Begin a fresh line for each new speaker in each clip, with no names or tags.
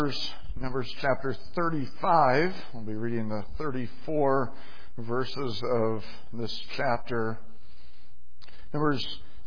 Numbers chapter 35. We'll be reading the 34 verses of this chapter. Numbers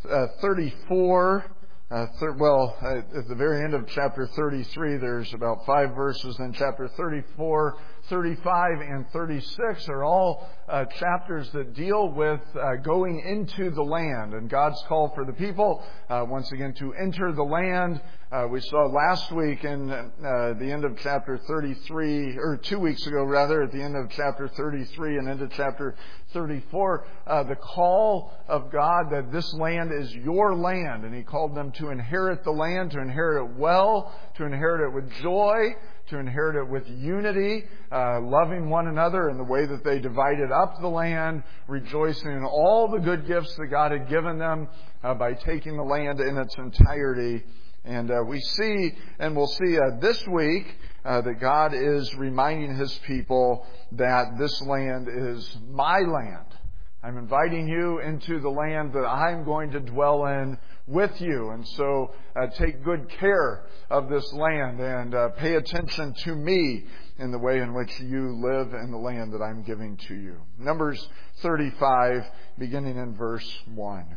34. At the very end of chapter 33, there's about 5 verses. Then chapter 34, 35, and 36 are all chapters that deal with going into the land and God's call for the people, once again, to enter the land. We saw last week in the end of chapter 33, or 2 weeks ago rather, at the end of chapter 33 and into chapter 34, the call of God that this land is your land. And He called them to inherit the land, to inherit it well, to inherit it with joy, to inherit it with unity, loving one another in the way that they divided up the land, rejoicing in all the good gifts that God had given them by taking the land in its entirety. And we see, and we'll see this week, that God is reminding His people that this land is my land. I'm inviting you into the land that I'm going to dwell in with you. And so take good care of this land and pay attention to me in the way in which you live in the land that I'm giving to you. Numbers 35, beginning in verse 1.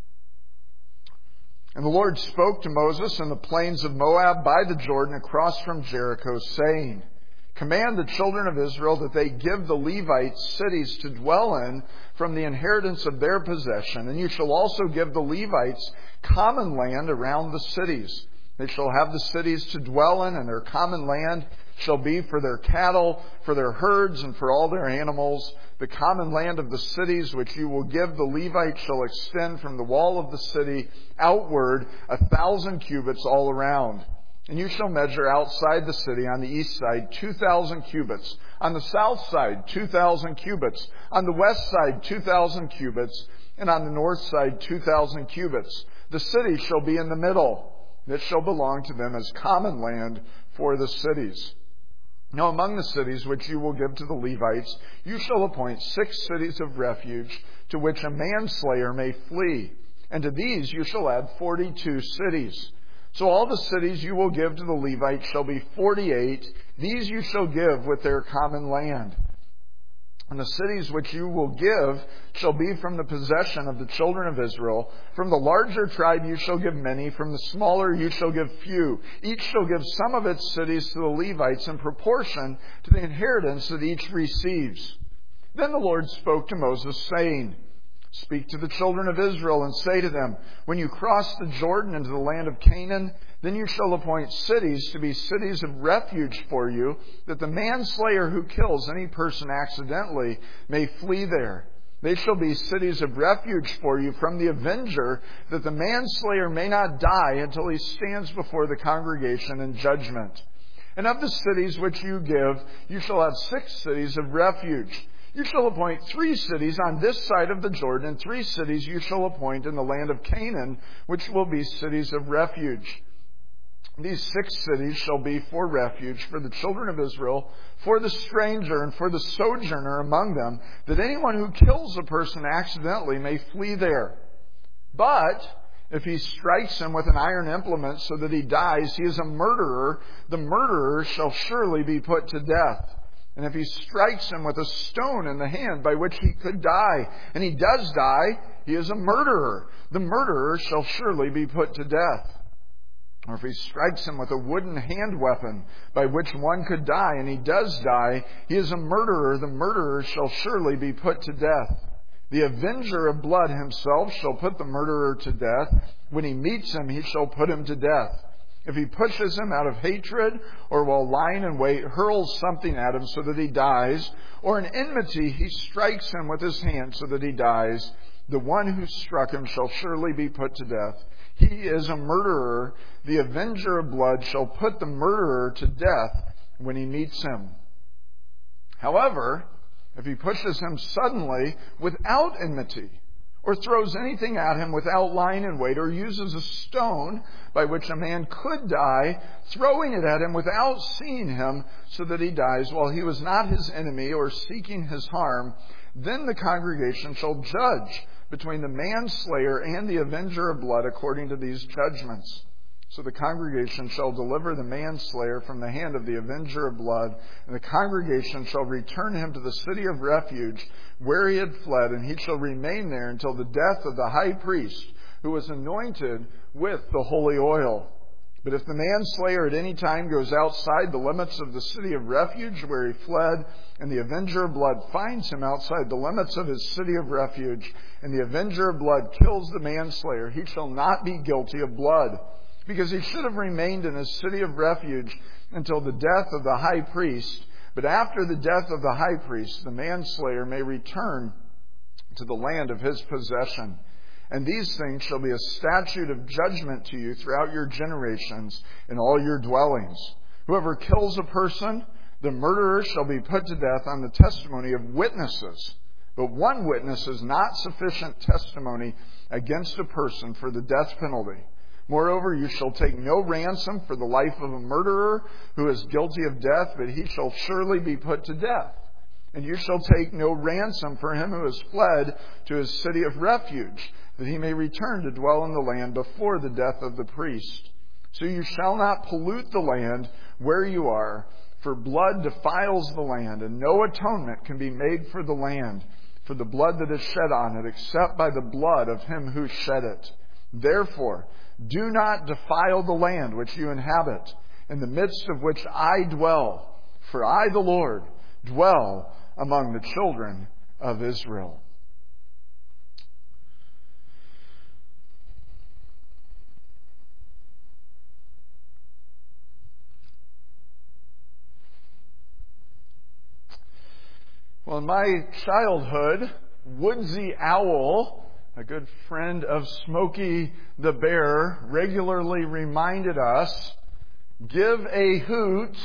And the Lord spoke to Moses in the plains of Moab by the Jordan across from Jericho, saying, Command the children of Israel that they give the Levites cities to dwell in from the inheritance of their possession. And you shall also give the Levites common land around the cities. They shall have the cities to dwell in, and their common land shall be for their cattle, for their herds, and for all their animals. The common land of the cities which you will give the Levites shall extend from the wall of the city outward 1,000 cubits all around. And you shall measure outside the city on the east side 2,000 cubits, on the south side 2,000 cubits, on the west side 2,000 cubits, and on the north side 2,000 cubits. The city shall be in the middle. It shall belong to them as common land for the cities. Now among the cities which you will give to the Levites, you shall appoint 6 cities of refuge to which a manslayer may flee. And to these you shall add 42 cities. So all the cities you will give to the Levites shall be 48. These you shall give with their common land. And the cities which you will give shall be from the possession of the children of Israel. From the larger tribe you shall give many. From the smaller you shall give few. Each shall give some of its cities to the Levites in proportion to the inheritance that each receives. Then the Lord spoke to Moses, saying, Speak to the children of Israel and say to them, When you cross the Jordan into the land of Canaan, then you shall appoint cities to be cities of refuge for you, that the manslayer who kills any person accidentally may flee there. They shall be cities of refuge for you from the avenger, that the manslayer may not die until he stands before the congregation in judgment. And of the cities which you give, you shall have 6 cities of refuge. You shall appoint 3 cities on this side of the Jordan, and 3 cities you shall appoint in the land of Canaan, which will be cities of refuge. These 6 cities shall be for refuge for the children of Israel, for the stranger and for the sojourner among them, that anyone who kills a person accidentally may flee there. But if he strikes him with an iron implement so that he dies, he is a murderer. The murderer shall surely be put to death. And if he strikes him with a stone in the hand by which he could die, and he does die, he is a murderer. The murderer shall surely be put to death. Or if he strikes him with a wooden hand weapon by which one could die, and he does die, he is a murderer. The murderer shall surely be put to death. The avenger of blood himself shall put the murderer to death. When he meets him, he shall put him to death. If he pushes him out of hatred, or while lying in wait, hurls something at him so that he dies, or in enmity he strikes him with his hand so that he dies, the one who struck him shall surely be put to death. He is a murderer. The avenger of blood shall put the murderer to death when he meets him. However, if he pushes him suddenly without enmity, or throws anything at him without lying in wait, or uses a stone by which a man could die, throwing it at him without seeing him so that he dies while he was not his enemy or seeking his harm, then the congregation shall judge between the manslayer and the avenger of blood according to these judgments. So the congregation shall deliver the manslayer from the hand of the avenger of blood, and the congregation shall return him to the city of refuge where he had fled, and he shall remain there until the death of the high priest, who was anointed with the holy oil. But if the manslayer at any time goes outside the limits of the city of refuge where he fled, and the avenger of blood finds him outside the limits of his city of refuge, and the avenger of blood kills the manslayer, he shall not be guilty of blood, because he should have remained in his city of refuge until the death of the high priest. But after the death of the high priest, the manslayer may return to the land of his possession. And these things shall be a statute of judgment to you throughout your generations in all your dwellings. Whoever kills a person, the murderer shall be put to death on the testimony of witnesses. But one witness is not sufficient testimony against a person for the death penalty. Moreover, you shall take no ransom for the life of a murderer who is guilty of death, but he shall surely be put to death. And you shall take no ransom for him who has fled to his city of refuge, that he may return to dwell in the land before the death of the priest. So you shall not pollute the land where you are, for blood defiles the land, and no atonement can be made for the land, for the blood that is shed on it, except by the blood of him who shed it. Therefore, do not defile the land which you inhabit, in the midst of which I dwell, for I, the Lord, dwell among the children of Israel. Well, in my childhood, Woodsy Owl, a good friend of Smokey the Bear, regularly reminded us, give a hoot,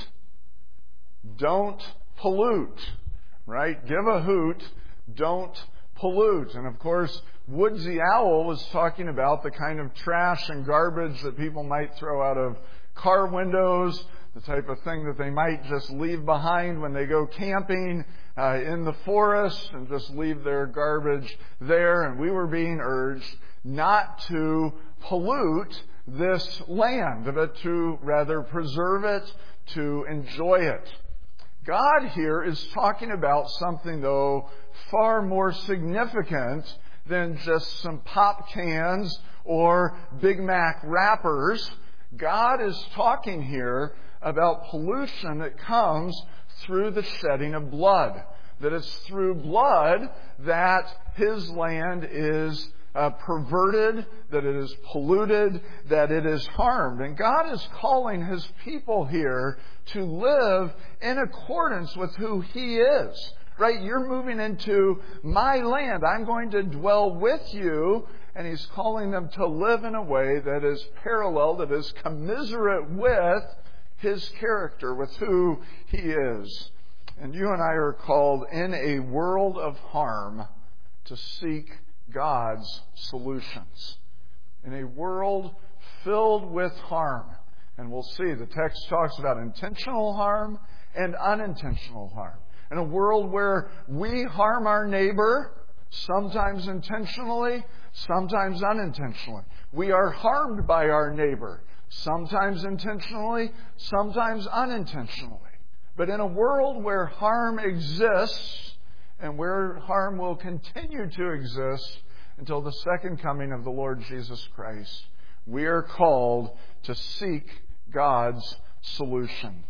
don't pollute. Right? Give a hoot, don't pollute. And of course, Woodsy Owl was talking about the kind of trash and garbage that people might throw out of car windows, the type of thing that they might just leave behind when they go camping in the forest and just leave their garbage there. And we were being urged not to pollute this land, but to rather preserve it, to enjoy it. God here is talking about something, though, far more significant than just some pop cans or Big Mac wrappers. God is talking here about pollution that comes through the shedding of blood. That it's through blood that His land is perverted, that it is polluted, that it is harmed. And God is calling His people here to live in accordance with who He is. Right? You're moving into my land. I'm going to dwell with you. And He's calling them to live in a way that is parallel, that is commiserate with His character, with who He is. And you and I are called in a world of harm to seek God's solutions. In a world filled with harm. And we'll see, the text talks about intentional harm and unintentional harm. In a world where we harm our neighbor, sometimes intentionally, sometimes unintentionally. We are harmed by our neighbor, sometimes intentionally, sometimes unintentionally. But in a world where harm exists, and where harm will continue to exist until the second coming of the Lord Jesus Christ, we are called to seek God's solutions.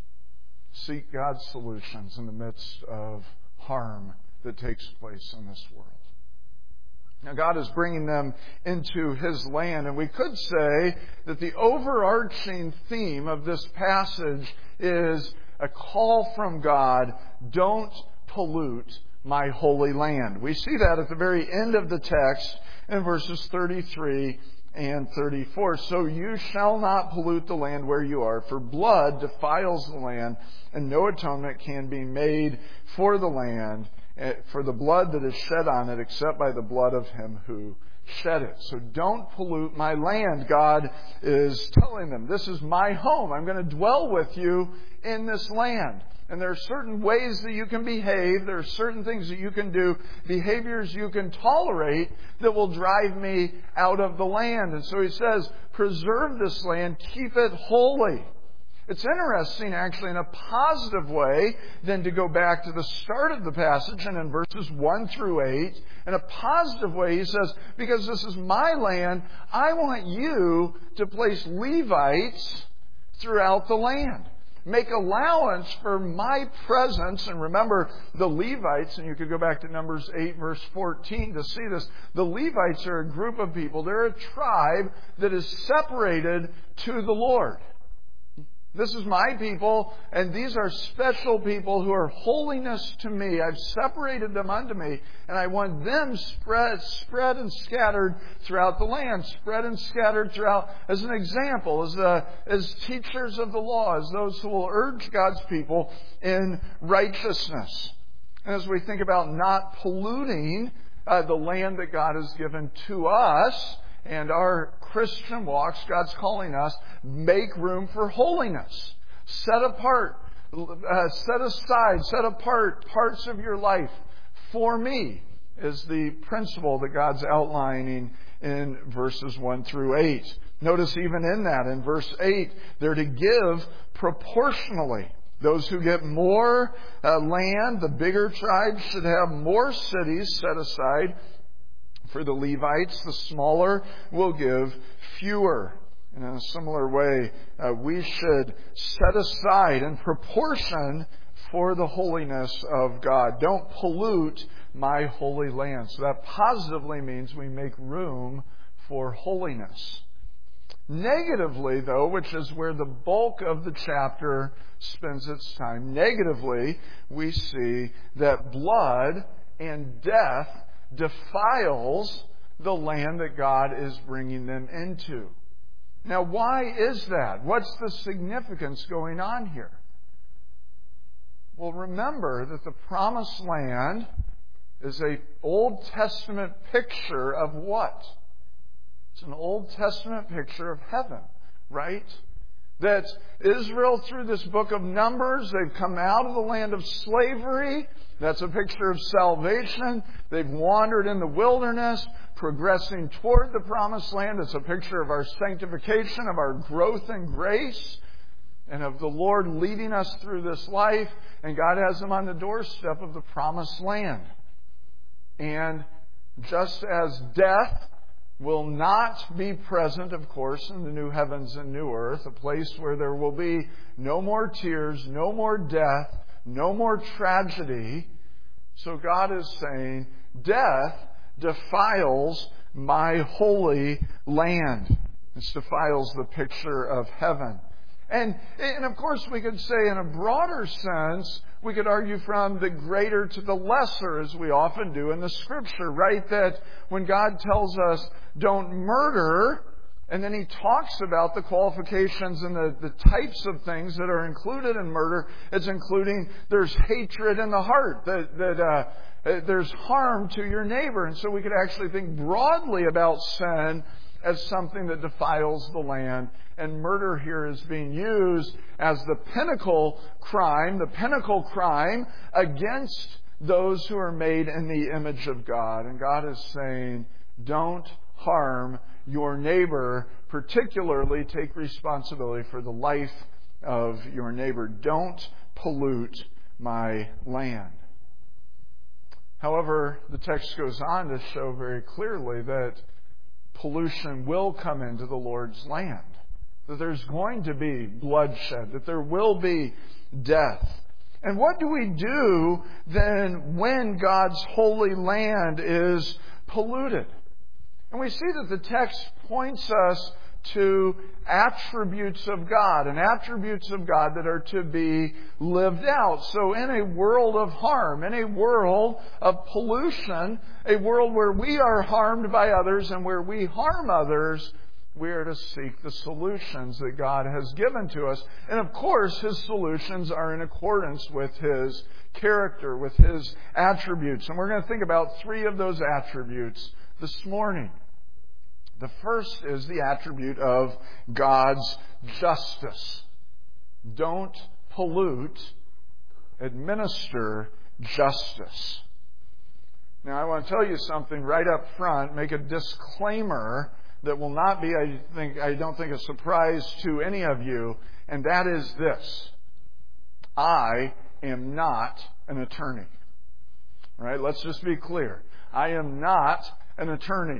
Seek God's solutions in the midst of harm that takes place in this world. Now, God is bringing them into His land, and we could say that the overarching theme of this passage is a call from God, don't pollute my holy land. We see that at the very end of the text in verses 33 and 34. So you shall not pollute the land where you are, for blood defiles the land, and no atonement can be made for the land, for the blood that is shed on it, except by the blood of him who shed it. So don't pollute my land. God is telling them, this is my home. I'm going to dwell with you in this land. And there are certain ways that you can behave. There are certain things that you can do, behaviors you can tolerate that will drive me out of the land. And so he says, preserve this land, keep it holy. It's interesting, actually, in a positive way, than to go back to the start of the passage and in verses 1 through 8. In a positive way, he says, because this is my land, I want you to place Levites throughout the land. Make allowance for my presence. And remember, the Levites, and you could go back to Numbers 8, verse 14 to see this. The Levites are a group of people. They're a tribe that is separated to the Lord. This is my people, and these are special people who are holiness to me. I've separated them unto me, and I want them spread and scattered throughout the land. Spread and scattered throughout, as an example, as teachers of the law, as those who will urge God's people in righteousness. And as we think about not polluting the land that God has given to us, and our Christian walks, God's calling us, make room for holiness. Set apart, set aside, set apart parts of your life for me is the principle that God's outlining in verses 1 through 8. Notice even in that, in verse 8, they're to give proportionally. Those who get more land, the bigger tribes, should have more cities set aside for the Levites. The smaller will give fewer. And in a similar way, we should set aside in proportion for the holiness of God. Don't pollute my holy land. So that positively means we make room for holiness. Negatively, though, which is where the bulk of the chapter spends its time, negatively, we see that blood and death defiles the land that God is bringing them into. Now, why is that? What's the significance going on here? Well, remember that the promised land is an Old Testament picture of what? It's an Old Testament picture of heaven, right? That Israel, through this book of Numbers, they've come out of the land of slavery. That's a picture of salvation. They've wandered in the wilderness, progressing toward the promised land. It's a picture of our sanctification, of our growth in grace, and of the Lord leading us through this life. And God has them on the doorstep of the promised land. And just as death will not be present, of course, in the new heavens and new earth, a place where there will be no more tears, no more death, no more tragedy. So God is saying, death defiles my holy land. This defiles the picture of heaven. And of course we could say in a broader sense, we could argue from the greater to the lesser, as we often do in the Scripture, right? That when God tells us, don't murder, and then He talks about the qualifications and the types of things that are included in murder, it's including there's hatred in the heart, that there's harm to your neighbor. And so we could actually think broadly about sin as something that defiles the land. And murder here is being used as the pinnacle crime against those who are made in the image of God. And God is saying, don't harm your neighbor, particularly take responsibility for the life of your neighbor. Don't pollute my land. However, the text goes on to show very clearly that pollution will come into the Lord's land. That there's going to be bloodshed, that there will be death. And what do we do then when God's holy land is polluted? And we see that the text points us to attributes of God, and attributes of God that are to be lived out. So in a world of harm, in a world of pollution, a world where we are harmed by others and where we harm others, we are to seek the solutions that God has given to us. And of course, His solutions are in accordance with His character, with His attributes. And we're going to think about 3 of those attributes this morning. The first is the attribute of God's justice. Don't pollute, administer justice. Now, I want to tell you something right up front, make a disclaimer that will not be, I don't think, a surprise to any of you, and that is this. I am not an attorney. Right? Let's just be clear. I am not an attorney.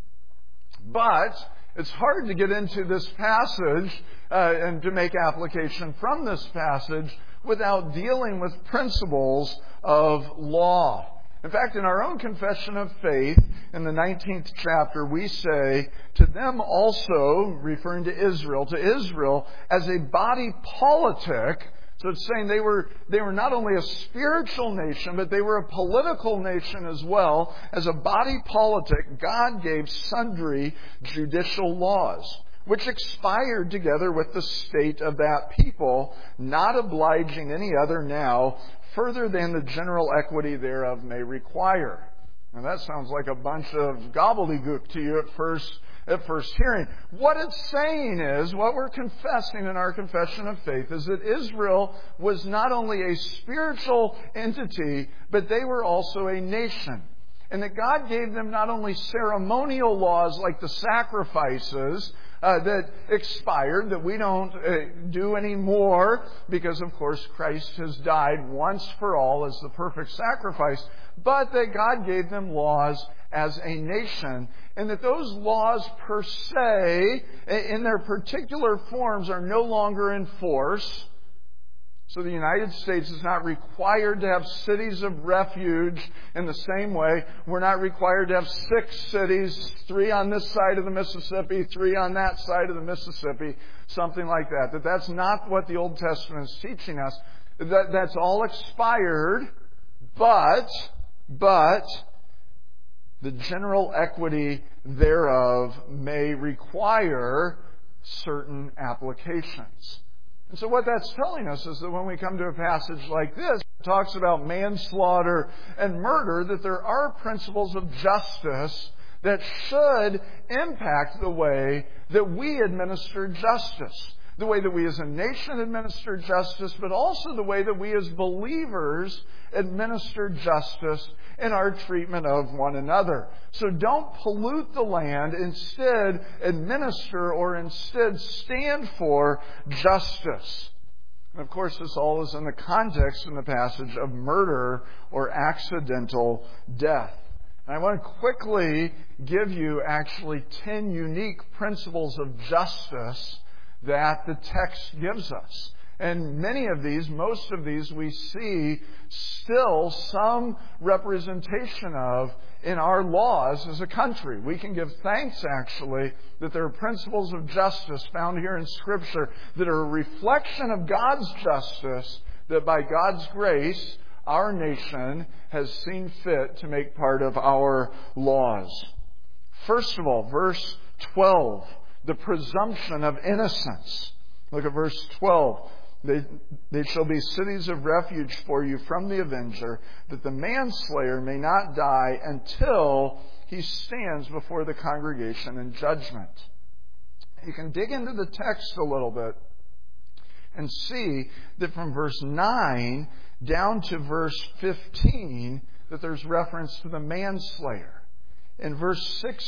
But it's hard to get into this passage and to make application from this passage without dealing with principles of law. In fact, in our own confession of faith, in the 19th chapter, we say, to them also, referring to Israel as a body politic. So it's saying they were not only a spiritual nation, but they were a political nation as well. As a body politic, God gave sundry judicial laws, which expired together with the state of that people, not obliging any other now, further than the general equity thereof may require. Now that sounds like a bunch of gobbledygook to you at first hearing. What it's saying is, what we're confessing in our confession of faith is that Israel was not only a spiritual entity, but they were also a nation. And that God gave them not only ceremonial laws like the sacrifices that expired, that we don't do anymore because, of course, Christ has died once for all as the perfect sacrifice, but that God gave them laws as a nation, and that those laws per se, in their particular forms, are no longer in force. So the United States is not required to have cities of refuge in the same way. We're not required to have 6 cities, 3 on this side of the Mississippi, 3 on that side of the Mississippi, something like that. That's not what the Old Testament is teaching us. That's all expired, but the general equity thereof may require certain applications. And so what that's telling us is that when we come to a passage like this, it talks about manslaughter and murder, that there are principles of justice that should impact the way that we administer justice. The way that we as a nation administer justice, but also the way that we as believers administer justice in our treatment of one another. So don't pollute the land. Instead, administer or instead stand for justice. And of course, this all is in the context in the passage of murder or accidental death. And I want to quickly give you actually 10 unique principles of justice that the text gives us. And many of these, most of these, we see still some representation of in our laws as a country. We can give thanks, actually, that there are principles of justice found here in Scripture that are a reflection of God's justice, that by God's grace, our nation has seen fit to make part of our laws. First of all, verse 12. The presumption of innocence. Look at verse 12. They shall be cities of refuge for you from the avenger, that the manslayer may not die until he stands before the congregation in judgment. You can dig into the text a little bit and see that from verse 9 down to verse 15 that there's reference to the manslayer. In verse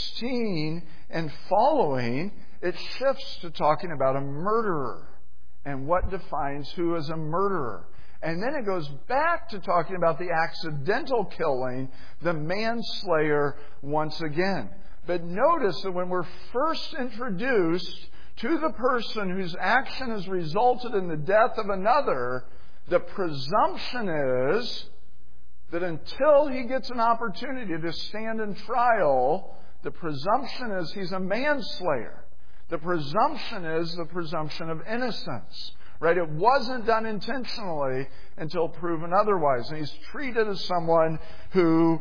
16 and following, it shifts to talking about a murderer and what defines who is a murderer. And then it goes back to talking about the accidental killing, the manslayer once again. But notice that when we're first introduced to the person whose action has resulted in the death of another, the presumption is that until he gets an opportunity to stand in trial, the presumption is he's a manslayer. The presumption is the presumption of innocence. Right? It wasn't done intentionally until proven otherwise. And he's treated as someone who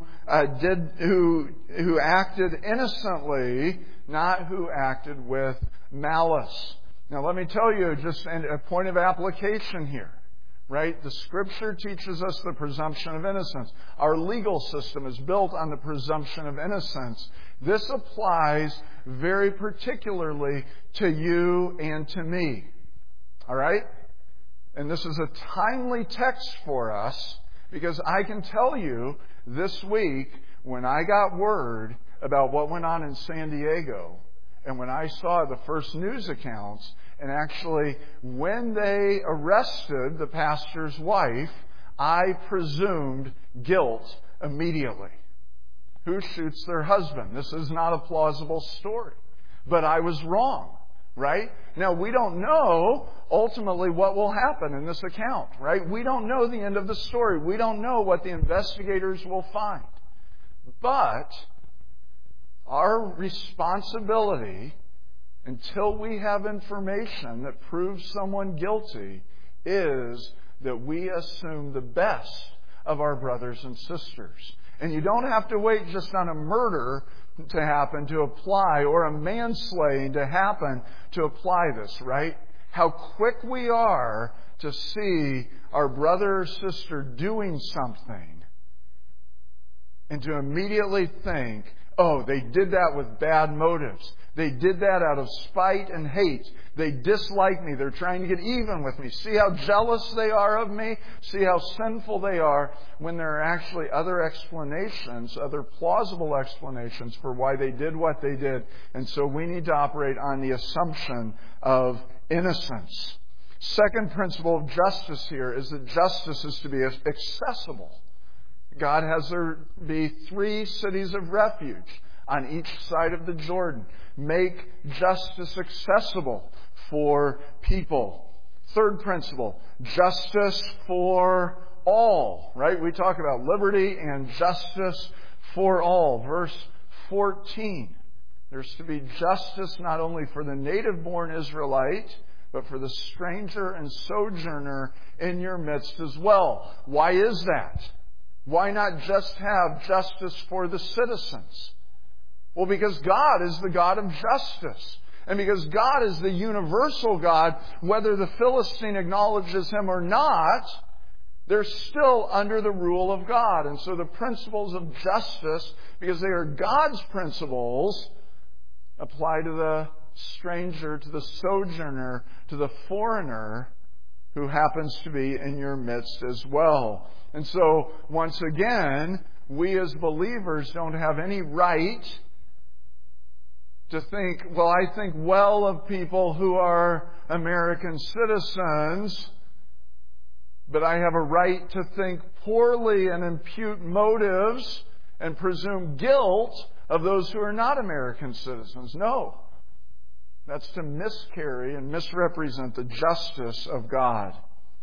acted innocently, not who acted with malice. Now let me tell you just a point of application here. right? The Scripture teaches us the presumption of innocence. Our legal system is built on the presumption of innocence. This applies very particularly to you and to me. All right? And this is a timely text for us because I can tell you this week when I got word about what went on in San Diego and when I saw the first news accounts, and actually when they arrested the pastor's wife, I presumed guilt immediately. Who shoots their husband? This is not a plausible story. But I was wrong. Right? Now, we don't know ultimately what will happen in this account, right? We don't know the end of the story. We don't know what the investigators will find. But our responsibility, until we have information that proves someone guilty, is that we assume the best of our brothers and sisters. And you don't have to wait just on a murder to happen to apply, or a manslaying to happen to apply this, right? How quick we are to see our brother or sister doing something and to immediately think, oh, they did that with bad motives. They did that out of spite and hate. They dislike me. They're trying to get even with me. See how jealous they are of me? See how sinful they are, when there are actually other explanations, other plausible explanations for why they did what they did. And so we need to operate on the assumption of innocence. Second principle of justice here is that justice is to be accessible. God has there be 3 cities of refuge on each side of the Jordan. Make justice accessible for people. Third principle, justice for all. Right? We talk about liberty and justice for all. Verse 14. There's to be justice not only for the native-born Israelite, but for the stranger and sojourner in your midst as well. Why is that? Why not just have justice for the citizens? Well, because God is the God of justice. And because God is the universal God, whether the Philistine acknowledges Him or not, they're still under the rule of God. And so the principles of justice, because they are God's principles, apply to the stranger, to the sojourner, to the foreigner who happens to be in your midst as well. And so, once again, we as believers don't have any right to think, well, I think well of people who are American citizens, but I have a right to think poorly and impute motives and presume guilt of those who are not American citizens. No. That's to miscarry and misrepresent the justice of God.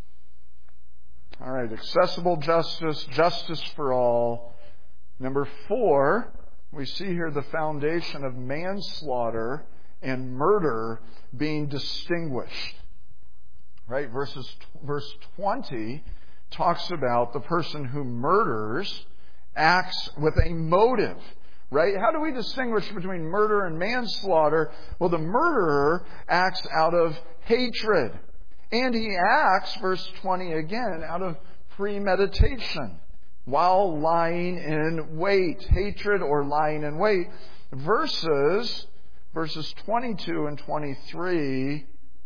All right, accessible justice, justice for all. Number 4, we see here the foundation of manslaughter and murder being distinguished. Right? Verse 20 talks about the person who murders acts with a motive. Right? How do we distinguish between murder and manslaughter? Well, the murderer acts out of hatred. And he acts, verse 20 again, out of premeditation while lying in wait. Hatred or lying in wait. Verses 22 and 23,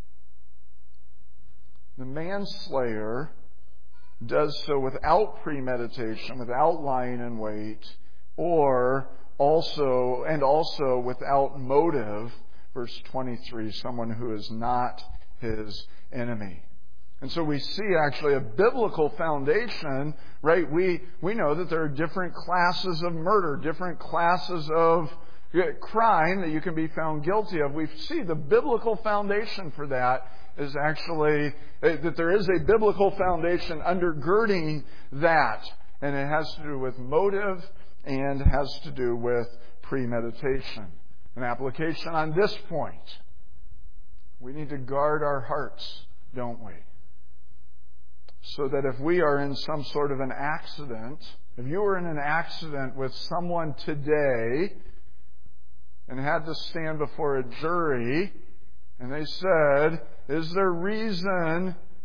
the manslayer does so without premeditation, without lying in wait, or also without motive. Verse 23, someone who is not his enemy. And so we see actually a biblical foundation, right? We know that there are different classes of murder, different classes of crime that you can be found guilty of. We see the biblical foundation for that is actually that there is a biblical foundation undergirding that. And it has to do with motive and has to do with premeditation. An application on this point. We need to guard our hearts, don't we? So that if we are in some sort of an accident, if you were in an accident with someone today and had to stand before a jury and they said, is there reason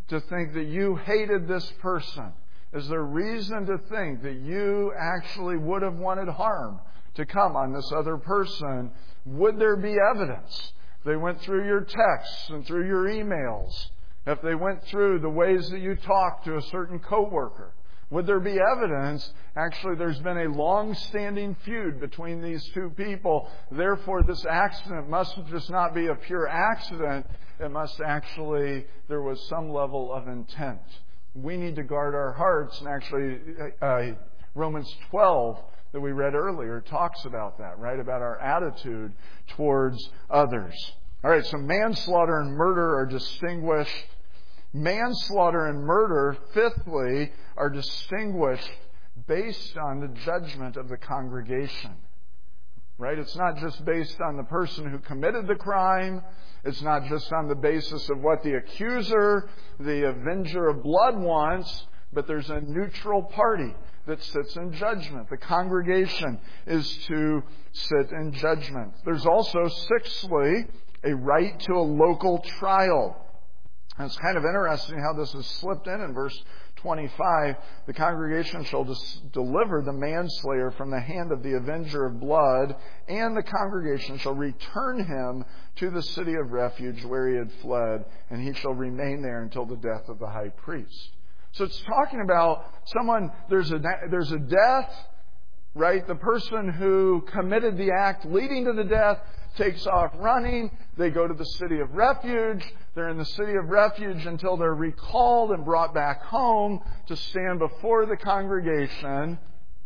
to think that you hated this person? Is there reason to think that you actually would have wanted harm to come on this other person? Would there be evidence? If they went through your texts and through your emails, if they went through the ways that you talked to a certain coworker, would there be evidence? Actually, there's been a long-standing feud between these two people. Therefore, this accident must just not be a pure accident. It must actually, there was some level of intent. We need to guard our hearts. And actually, Romans 12 that we read earlier talks about that, right? About our attitude towards others. All right, so manslaughter and murder are distinguished. Manslaughter and murder, fifthly, are distinguished based on the judgment of the congregation. Right? It's not just based on the person who committed the crime. It's not just on the basis of what the accuser, the avenger of blood wants, but there's a neutral party that sits in judgment. The congregation is to sit in judgment. There's also, sixthly, a right to a local trial. And it's kind of interesting how this is slipped in verse 25. The congregation shall deliver the manslayer from the hand of the avenger of blood, and the congregation shall return him to the city of refuge where he had fled, and he shall remain there until the death of the high priest. So it's talking about someone, there's a death, right? The person who committed the act leading to the death takes off running. They go to the city of refuge. They're in the city of refuge until they're recalled and brought back home to stand before the congregation.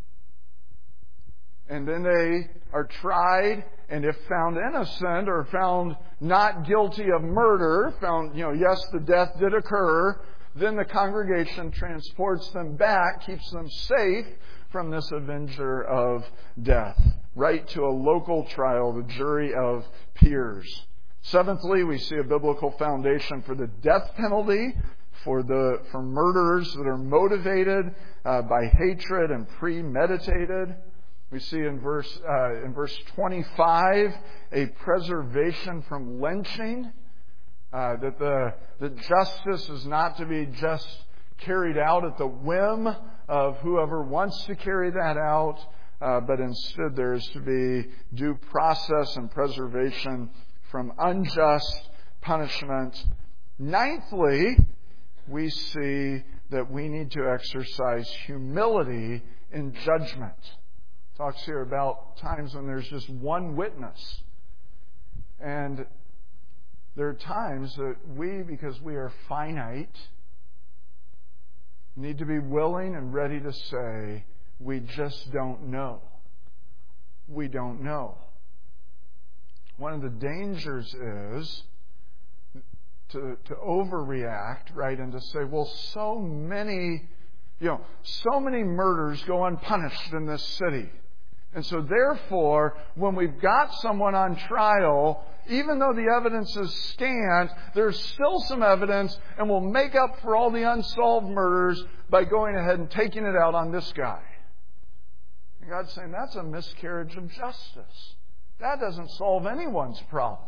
And then they are tried, and if found innocent or found not guilty of murder, found, yes, the death did occur, then the congregation transports them back, keeps them safe from this avenger of death. Right to a local trial, the jury of peers. Seventhly, we see a biblical foundation for the death penalty for murders that are motivated by hatred and premeditated. We see in verse 25 a preservation from lynching, that the justice is not to be just carried out at the whim of whoever wants to carry that out, but instead there is to be due process and preservation from unjust punishment. Ninthly, we see that we need to exercise humility in judgment. It talks here about times when there's just one witness. And there are times that we, because we are finite, need to be willing and ready to say, we just don't know. We don't know. One of the dangers is to overreact, right, and to say, well, so many murders go unpunished in this city. And so therefore, when we've got someone on trial, even though the evidence is scant, there's still some evidence, and we'll make up for all the unsolved murders by going ahead and taking it out on this guy. And God's saying that's a miscarriage of justice. That doesn't solve anyone's problem.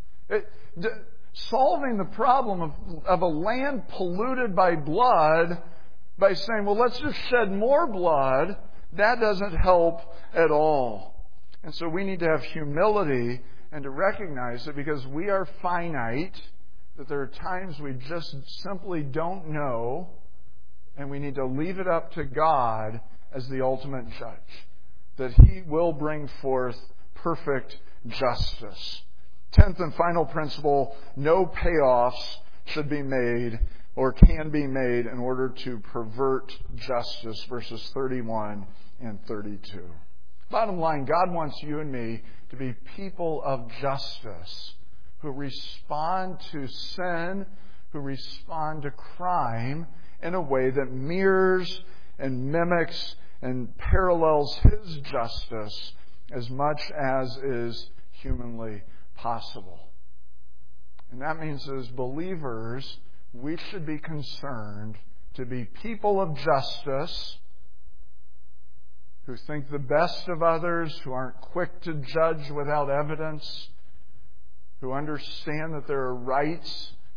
Solving the problem of a land polluted by blood by saying, well, let's just shed more blood, that doesn't help at all. And so we need to have humility and to recognize that because we are finite, that there are times we just simply don't know, and we need to leave it up to God as the ultimate judge, that He will bring forth perfect justice. 10th and final principle, no payoffs should be made or can be made in order to pervert justice, verses 31 and 32. Bottom line, God wants you and me to be people of justice who respond to sin, who respond to crime in a way that mirrors and mimics and parallels His justice as much as is humanly possible. And that means as believers, we should be concerned to be people of justice who think the best of others, who aren't quick to judge without evidence, who understand that there are rights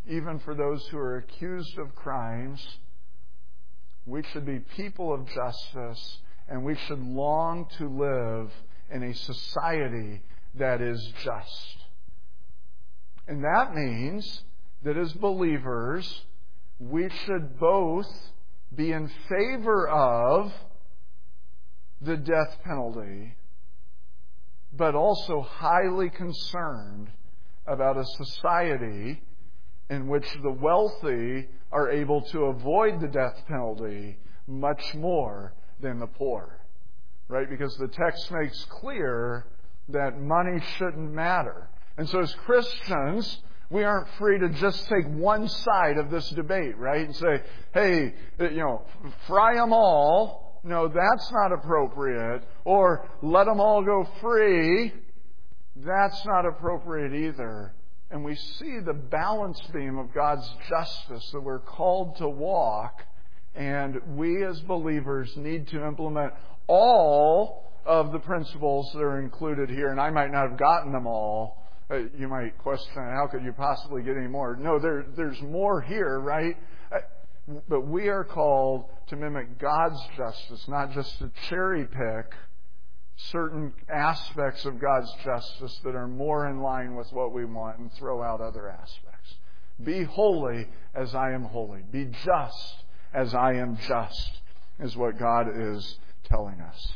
even for those who are accused of crimes. We should be people of justice, and we should long to live in a society that is just. And that means that as believers, we should both be in favor of the death penalty, but also highly concerned about a society in which the wealthy are able to avoid the death penalty much more than the poor. Right? Because the text makes clear that money shouldn't matter. And so as Christians, we aren't free to just take one side of this debate, right? And say, hey, fry them all. No, that's not appropriate. Or let them all go free. That's not appropriate either. And we see the balance beam of God's justice that we're called to walk. And we as believers need to implement all of the principles that are included here. And I might not have gotten them all. You might question, how could you possibly get any more? No, there's more here, right? But we are called to mimic God's justice, not just to cherry pick certain aspects of God's justice that are more in line with what we want and throw out other aspects. Be holy as I am holy. Be just as I am just, is what God is telling us.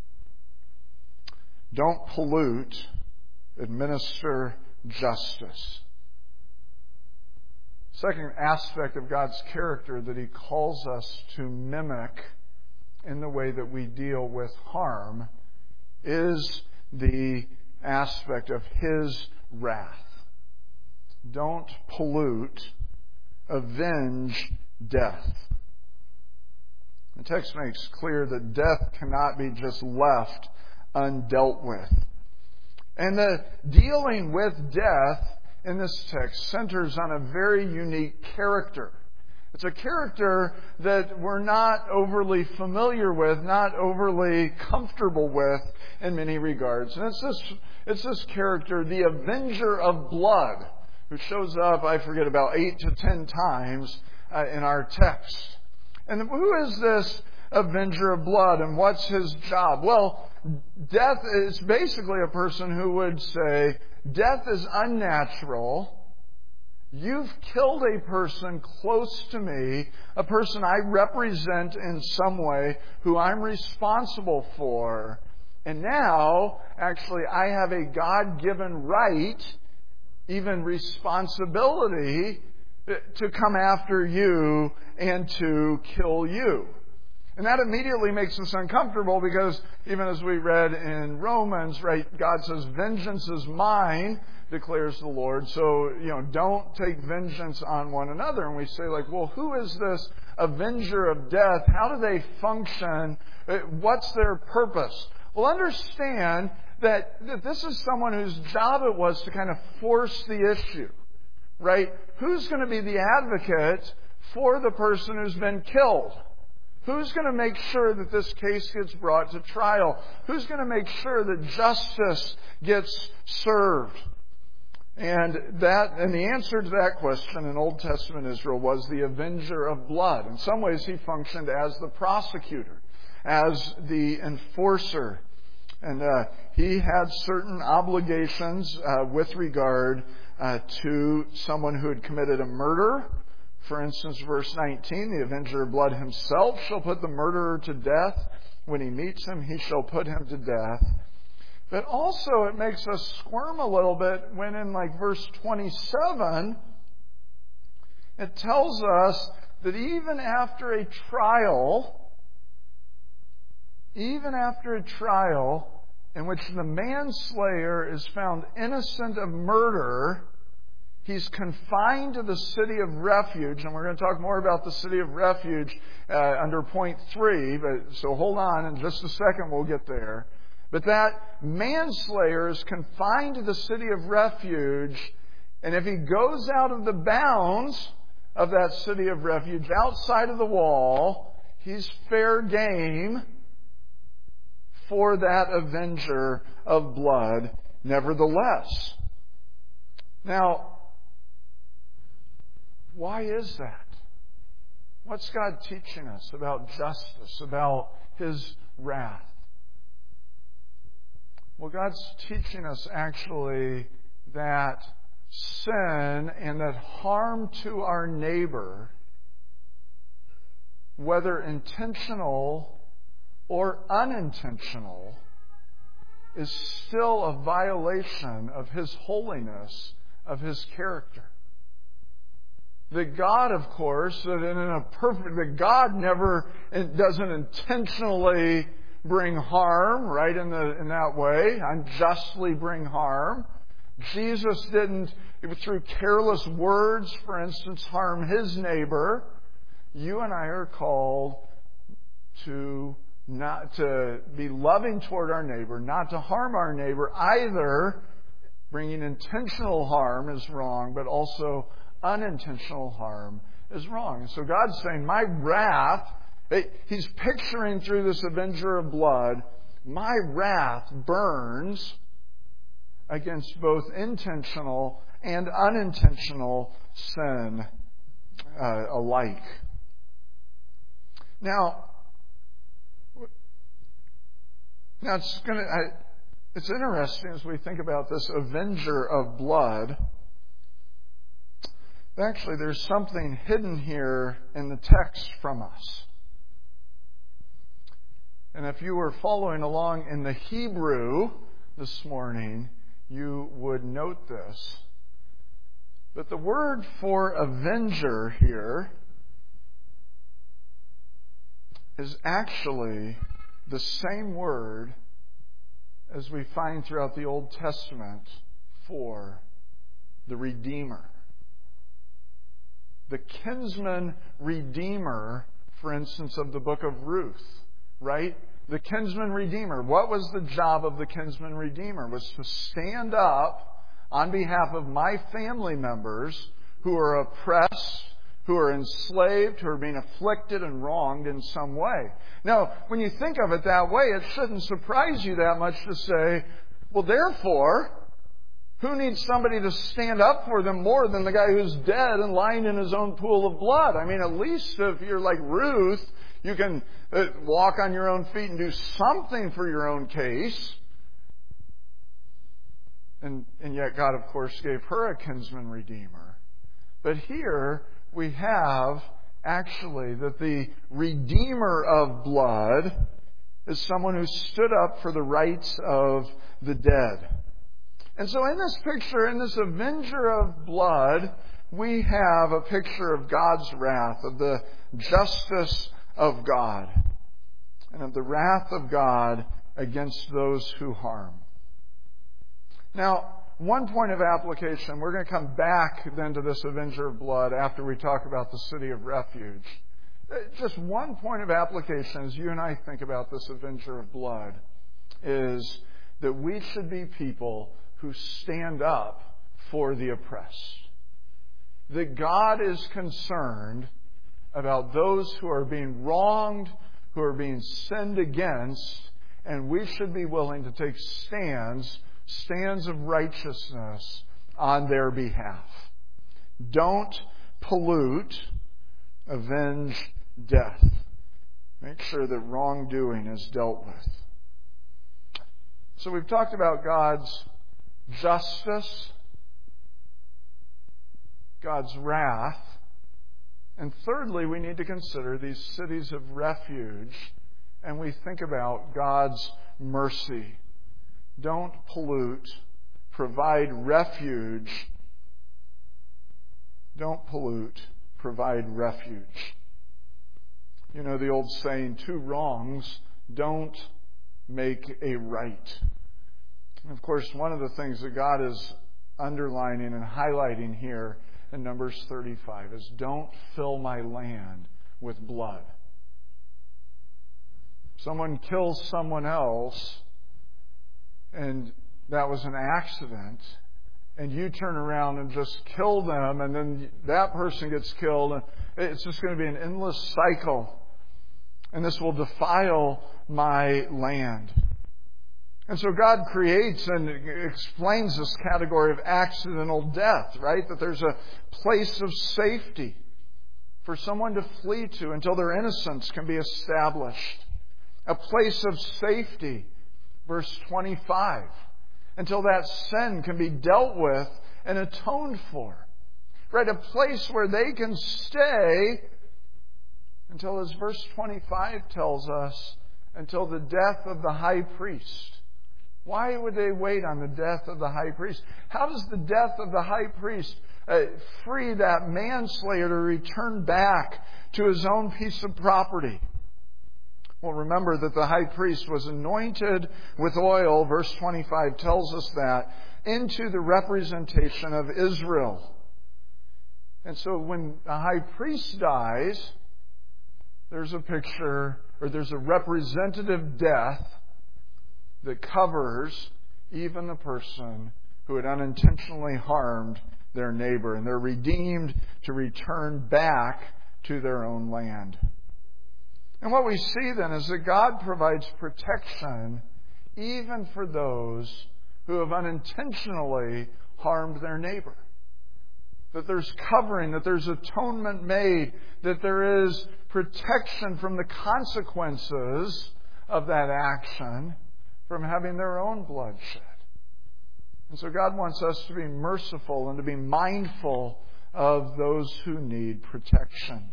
Don't pollute. Administer justice. Second aspect of God's character that He calls us to mimic in the way that we deal with harm is the aspect of His wrath. Don't pollute. Avenge death. The text makes clear that death cannot be just left undealt with. And the dealing with death in this text centers on a very unique character. It's a character that we're not overly familiar with, not overly comfortable with in many regards. And it's this character, the Avenger of Blood, who shows up, I forget, about 8 to 10 times in our text. And who is this Avenger of Blood, and what's his job? Well, death is basically a person who would say, death is unnatural. You've killed a person close to me, a person I represent in some way, who I'm responsible for. And now, actually, I have a God-given right, even responsibility, to come after you and to kill you. And that immediately makes us uncomfortable because even as we read in Romans, right, God says, vengeance is mine, declares the Lord. So, don't take vengeance on one another. And we say, well, who is this avenger of death? How do they function? What's their purpose? Well, understand that this is someone whose job it was to kind of force the issue, right? Who's going to be the advocate for the person who's been killed? Who's going to make sure that this case gets brought to trial? Who's going to make sure that justice gets served? And the answer to that question in Old Testament Israel was the Avenger of Blood. In some ways, he functioned as the prosecutor, as the enforcer. And he had certain obligations with regard to someone who had committed a murder. For instance, verse 19, the Avenger of Blood himself shall put the murderer to death. When he meets him, he shall put him to death. But also it makes us squirm a little bit when in verse 27, it tells us that even after a trial in which the manslayer is found innocent of murder, he's confined to the city of refuge, and we're going to talk more about the city of refuge under point 3, so hold on, in just a second we'll get there. But that manslayer is confined to the city of refuge, and if he goes out of the bounds of that city of refuge, outside of the wall, he's fair game for that avenger of blood nevertheless. Now, Why is that? What's God teaching us about justice, about His wrath? Well, God's teaching us actually that sin and that harm to our neighbor, whether intentional or unintentional, is still a violation of His holiness, of His character. That God, of course, that God never doesn't intentionally bring harm, right, in that way, unjustly bring harm. Jesus didn't, through careless words, for instance, harm His neighbor. You and I are called to not to be loving toward our neighbor, not to harm our neighbor either. Bringing intentional harm is wrong, but also unintentional harm is wrong. And so God's saying, my wrath, He's picturing through this avenger of blood, my wrath burns against both intentional and unintentional sin alike. Now it's interesting as we think about this avenger of blood. Actually, there's something hidden here in the text from us. And if you were following along in the Hebrew this morning, you would note this. But the word for avenger here is actually the same word as we find throughout the Old Testament for the Redeemer. The kinsman redeemer, for instance, of the book of Ruth, right? The kinsman redeemer. What was the job of the kinsman redeemer? Was to stand up on behalf of my family members who are oppressed, who are enslaved, who are being afflicted and wronged in some way. Now, when you think of it that way, it shouldn't surprise you that much to say, well, therefore, who needs somebody to stand up for them more than the guy who's dead and lying in his own pool of blood? I mean, at least if you're like Ruth, you can walk on your own feet and do something for your own case. And yet God, of course, gave her a kinsman redeemer. But here we have actually that the redeemer of blood is someone who stood up for the rights of the dead. And so in this picture, in this avenger of blood, we have a picture of God's wrath, of the justice of God, and of the wrath of God against those who harm. Now, one point of application, we're going to come back then to this avenger of blood after we talk about the city of refuge. Just one point of application as you and I think about this avenger of blood is that we should be people who stand up for the oppressed. That God is concerned about those who are being wronged, who are being sinned against, and we should be willing to take stands of righteousness on their behalf. Don't pollute, avenge death. Make sure that wrongdoing is dealt with. So we've talked about God's justice, God's wrath, and thirdly, we need to consider these cities of refuge, and we think about God's mercy. Don't pollute, provide refuge. Don't pollute, provide refuge. You know the old saying, 2 wrongs don't make a right. And of course, one of the things that God is underlining and highlighting here in Numbers 35 is don't fill my land with blood. Someone kills someone else, and that was an accident, and you turn around and just kill them, and then that person gets killed, and it's just going to be an endless cycle. And this will defile my land. And so God creates and explains this category of accidental death, right? That there's a place of safety for someone to flee to until their innocence can be established. A place of safety, verse 25, until that sin can be dealt with and atoned for. Right? A place where they can stay until, as verse 25 tells us, until the death of the high priest. Why would they wait on the death of the high priest? How does the death of the high priest free that manslayer to return back to his own piece of property? Well, remember that the high priest was anointed with oil, verse 25 tells us that, into the representation of Israel. And so when a high priest dies, there's a picture, or there's a representative death that covers even the person who had unintentionally harmed their neighbor. And they're redeemed to return back to their own land. And what we see then is that God provides protection even for those who have unintentionally harmed their neighbor. That there's covering, that there's atonement made, that there is protection from the consequences of that action from having their own blood shed. And so God wants us to be merciful and to be mindful of those who need protection.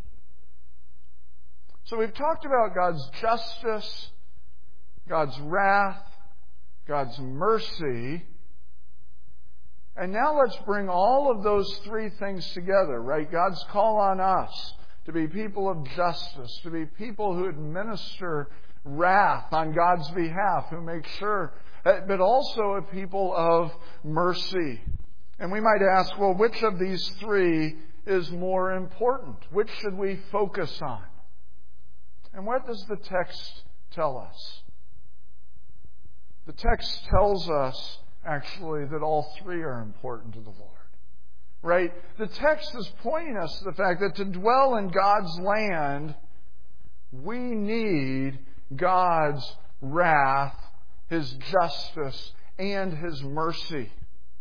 So we've talked about God's justice, God's wrath, God's mercy. And now let's bring all of those three things together, right? God's call on us to be people of justice, to be people who administer wrath on God's behalf, who make sure, but also a people of mercy. And we might ask, well, which of these three is more important? Which should we focus on? And what does the text tell us? The text tells us, actually, that all three are important to the Lord. Right? The text is pointing us to the fact that to dwell in God's land, we need God's wrath, His justice, and His mercy.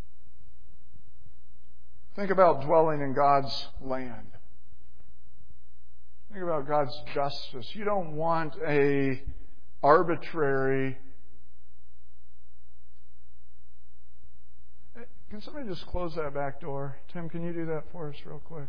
Think about dwelling in God's land. Think about God's justice. You don't want a arbitrary... Can somebody just close that back door? Tim, can you do that for us real quick?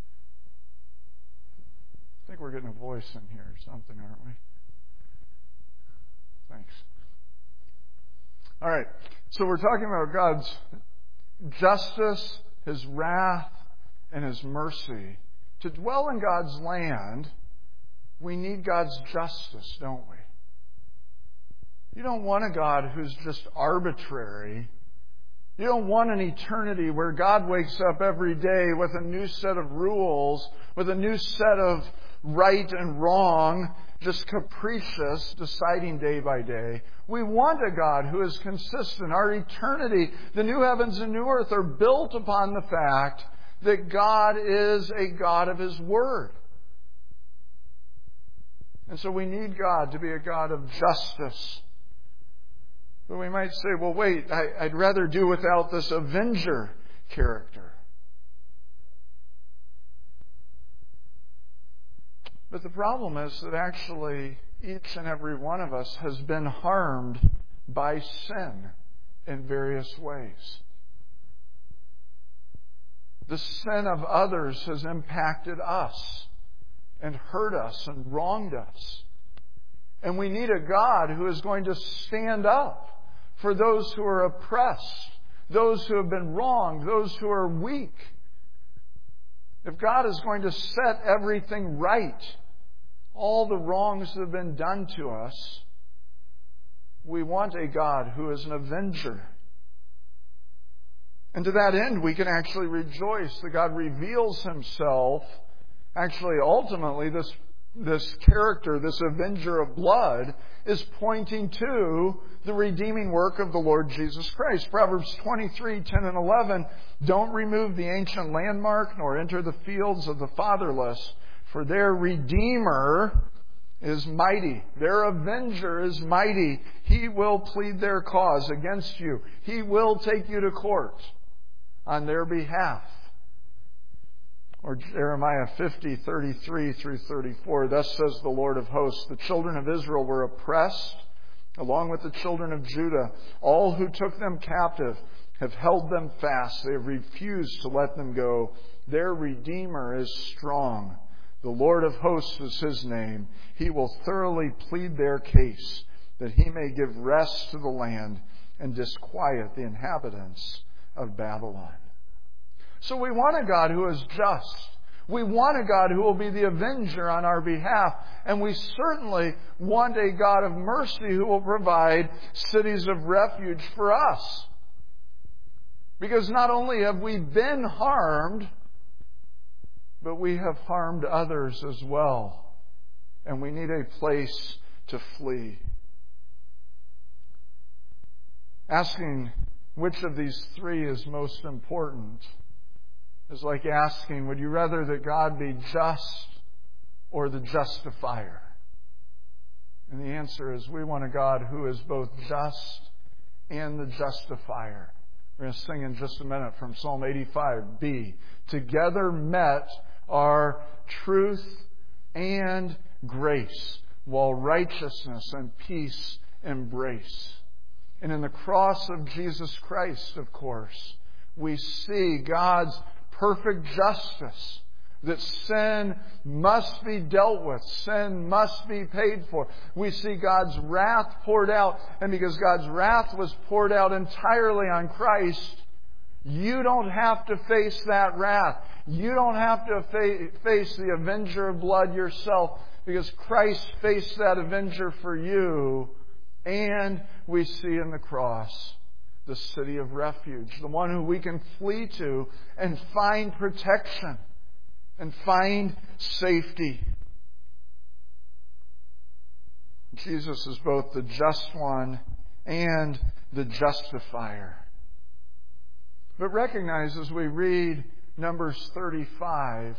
I think we're getting a voice in here or something, aren't we? Thanks. All right. So we're talking about God's justice, His wrath, and His mercy. To dwell in God's land, we need God's justice, don't we? You don't want a God who's just arbitrary. You don't want an eternity where God wakes up every day with a new set of rules, with a new set of right and wrong, just capricious, deciding day by day. We want a God who is consistent. Our eternity, the new heavens and new earth, are built upon the fact that God is a God of His Word. And so we need God to be a God of justice. But we might say, well, wait, I'd rather do without this avenger character. But the problem is that actually each and every one of us has been harmed by sin in various ways. The sin of others has impacted us and hurt us and wronged us. And we need a God who is going to stand up for those who are oppressed, those who have been wronged, those who are weak. If God is going to set everything right, all the wrongs that have been done to us, we want a God who is an avenger. And to that end, we can actually rejoice that God reveals Himself. Actually, ultimately, this character, this avenger of blood, is pointing to the redeeming work of the Lord Jesus Christ. Proverbs 23:10 and 11, don't remove the ancient landmark, nor enter the fields of the fatherless, for their Redeemer is mighty. Their avenger is mighty. He will plead their cause against you. He will take you to court on their behalf. Or Jeremiah 50:33 through 34. Thus says the Lord of hosts, the children of Israel were oppressed, along with the children of Judah. All who took them captive have held them fast. They have refused to let them go. Their Redeemer is strong. The Lord of hosts is His name. He will thoroughly plead their case, that He may give rest to the land and disquiet the inhabitants of Babylon. So we want a God who is just. We want a God who will be the avenger on our behalf. And we certainly want a God of mercy who will provide cities of refuge for us. Because not only have we been harmed, but we have harmed others as well. And we need a place to flee. Asking which of these three is most important is like asking, would you rather that God be just or the justifier? And the answer is, we want a God who is both just and the justifier. We're going to sing in just a minute from Psalm 85b. Together met are truth and grace, while righteousness and peace embrace. And in the cross of Jesus Christ, of course, we see God's perfect justice, that sin must be dealt with, sin must be paid for. We see God's wrath poured out, and because God's wrath was poured out entirely on Christ, you don't have to face that wrath. You don't have to face the avenger of blood yourself, because Christ faced that avenger for you. And we see in the cross the city of refuge, the one who we can flee to and find protection and find safety. Jesus is both the just one and the justifier. But recognize as we read Numbers 35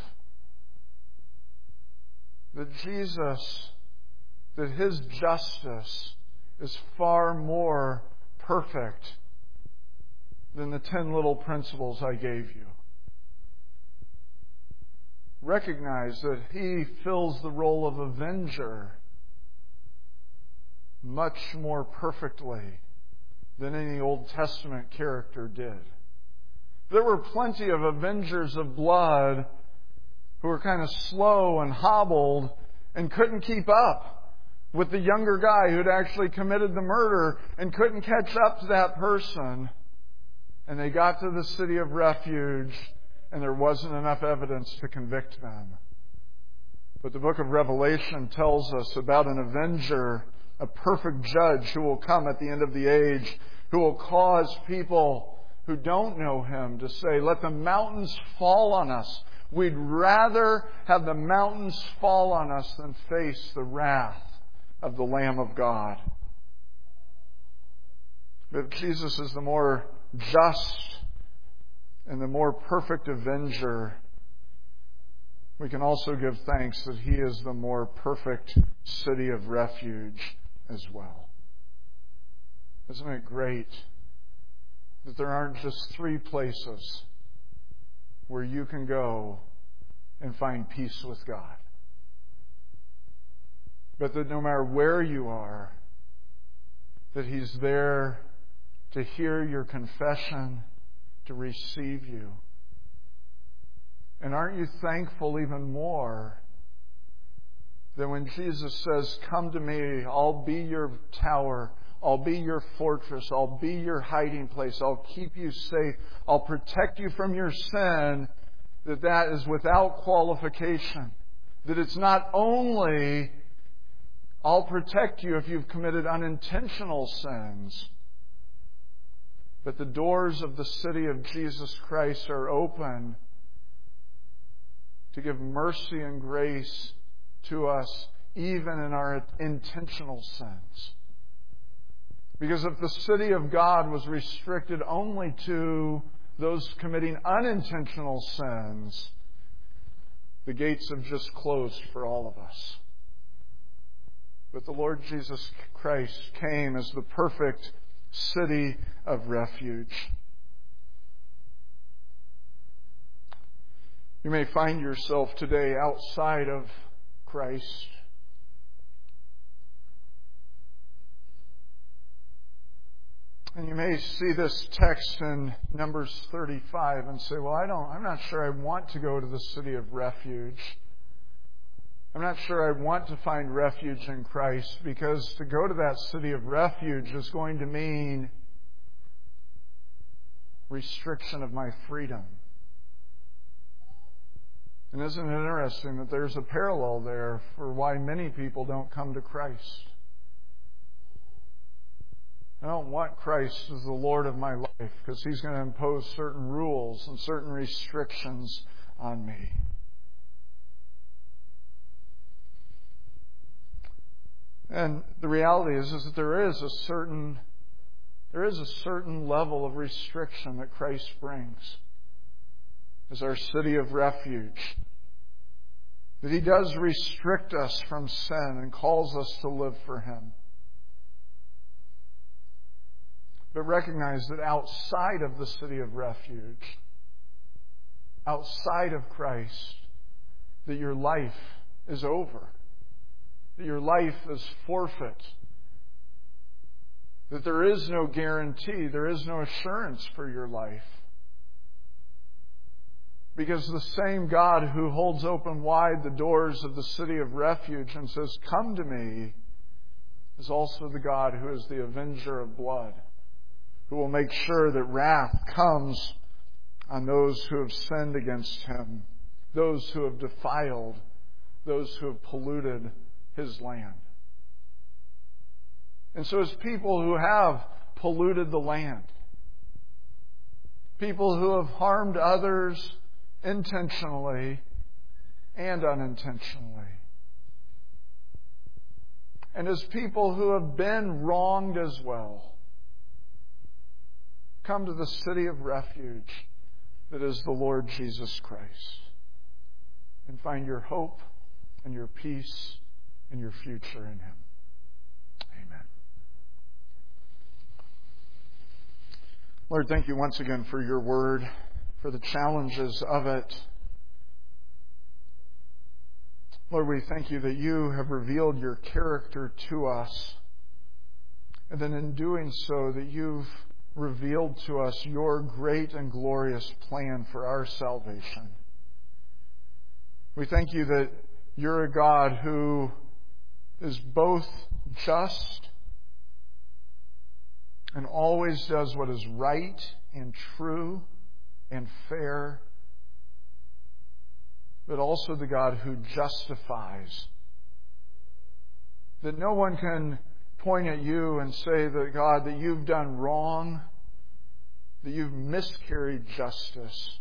that His justice is far more perfect than the 10 little principles I gave you. Recognize that He fills the role of avenger much more perfectly than any Old Testament character did. There were plenty of avengers of blood who were kind of slow and hobbled and couldn't keep up with the younger guy who'd actually committed the murder and couldn't catch up to that person. And they got to the city of refuge and there wasn't enough evidence to convict them. But the book of Revelation tells us about an avenger, a perfect judge who will come at the end of the age, who will cause people who don't know Him to say, let the mountains fall on us. We'd rather have the mountains fall on us than face the wrath of the Lamb of God. But Jesus is the more just and the more perfect avenger. We can also give thanks that He is the more perfect city of refuge as well. Isn't it great that there aren't just 3 places where you can go and find peace with God, but that no matter where you are, that He's there to hear your confession, to receive you. And aren't you thankful even more that when Jesus says, come to me, I'll be your tower, I'll be your fortress, I'll be your hiding place, I'll keep you safe, I'll protect you from your sin, that is without qualification. That it's not only I'll protect you if you've committed unintentional sins, but the doors of the city of Jesus Christ are open to give mercy and grace to us even in our intentional sins. Because if the city of God was restricted only to those committing unintentional sins, the gates have just closed for all of us. But the Lord Jesus Christ came as the perfect city of refuge. You may find yourself today outside of Christ. And you may see this text in Numbers 35 and say, well, I'm not sure I want to go to the city of refuge. I'm not sure I want to find refuge in Christ, because to go to that city of refuge is going to mean restriction of my freedom. And isn't it interesting that there's a parallel there for why many people don't come to Christ? I don't want Christ as the Lord of my life because He's going to impose certain rules and certain restrictions on me. And the reality is that there is a certain level of restriction that Christ brings as our city of refuge. That He does restrict us from sin and calls us to live for Him. But recognize that outside of the city of refuge, outside of Christ, that your life is over. That your life is forfeit. That there is no guarantee, there is no assurance for your life. Because the same God who holds open wide the doors of the city of refuge and says, "Come to me," is also the God who is the avenger of blood, who will make sure that wrath comes on those who have sinned against Him, those who have defiled, those who have polluted His land. And so as people who have polluted the land, people who have harmed others intentionally and unintentionally, and as people who have been wronged as well, come to the city of refuge that is the Lord Jesus Christ and find your hope and your peace and your future in Him. Amen. Lord, thank you once again for your word, for the challenges of it. Lord, we thank you that you have revealed your character to us, and that in doing so that you've revealed to us your great and glorious plan for our salvation. We thank you that you're a God who is both just and always does what is right and true and fair, but also the God who justifies. That no one can point at you and say that, God, that you've done wrong, that you've miscarried justice.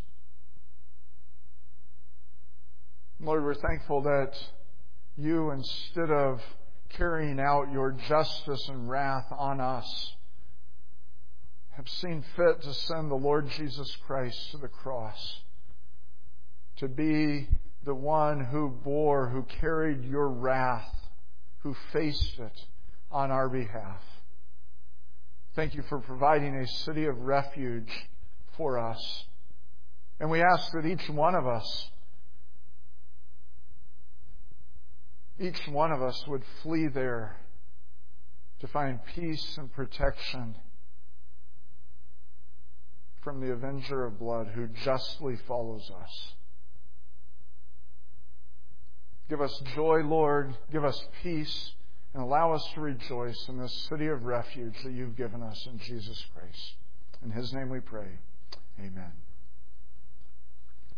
Lord, we're thankful that you, instead of carrying out your justice and wrath on us, have seen fit to send the Lord Jesus Christ to the cross to be the one who carried your wrath, who faced it on our behalf. Thank you for providing a city of refuge for us. And we ask that each one of us would flee there to find peace and protection from the avenger of blood who justly follows us. Give us joy, Lord. Give us peace. And allow us to rejoice in this city of refuge that you've given us in Jesus Christ. In His name we pray. Amen.